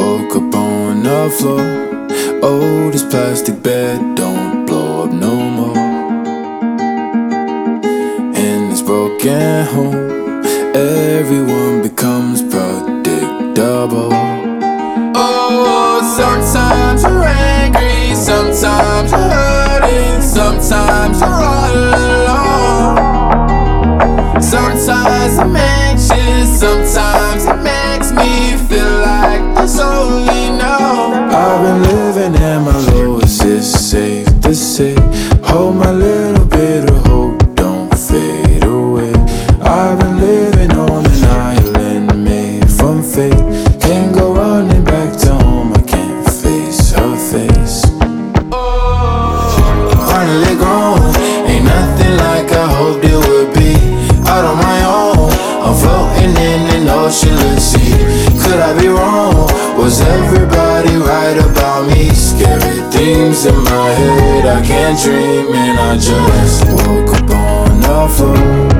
Woke up on the floor. Oh, this plastic bed don't blow up no more. In this broken home, everyone becomes predictable. Oh, sometimes you're angry, sometimes you're hurting, sometimes you're all alone. Sometimes I'm anxious, sometimes it makes me feel like there's only no. I've been living at my lowest, it's safe to say. Hold my little bit of hope, don't fade away. I've been living on an island made from fate. Can't go running back to home, I can't face her face. Finally grown, ain't nothing like I hoped it would be. Out on my own, I'm floating in an oceanless sea. Could I be wrong? Was everybody right about me? Scary things in my head, I can't dream, and I just woke up on the floor.